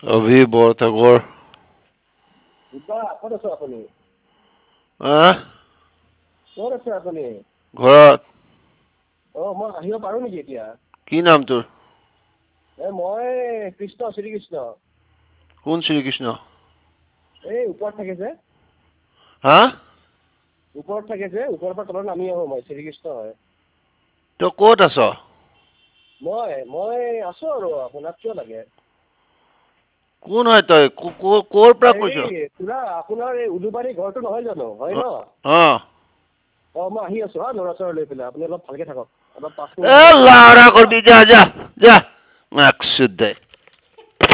অভি বৰঠাকুৰ ক'ত আছে আপুনি? ক'ত আছে আপুনি? ঘৰত। মই আহিব পাৰো নেকি এতিয়া? কি নাম তোৰ? মই কৃষ্ণ, শ্ৰীকৃষ্ণ। কোন শ্ৰীকৃষ্ণ? এই ওপৰত থাকে যে। হা? ওপৰত থাকে যে, ওপৰৰ পৰা তলত নামি আহো মই, শ্ৰীকৃষ্ণ হয়। তই ক'ত আছ? মই আছো আৰু আপোনাক কিয় লাগে? কোন হয় তই? ক'ৰ পৰা কৈছ? খুৰা আপোনাৰ এই উলুবাৰী ঘৰটো নহয় জানো? হয় ন? মই আহি আছো হা, ল'ৰা-ছোৱালী লৈ পেলাই। আপুনি অলপ ভালকে থাকক। অলপ 5 মিনিট এ আগত আহি আছো। লাউৰা কৰবি যা। মাকচোদ দে।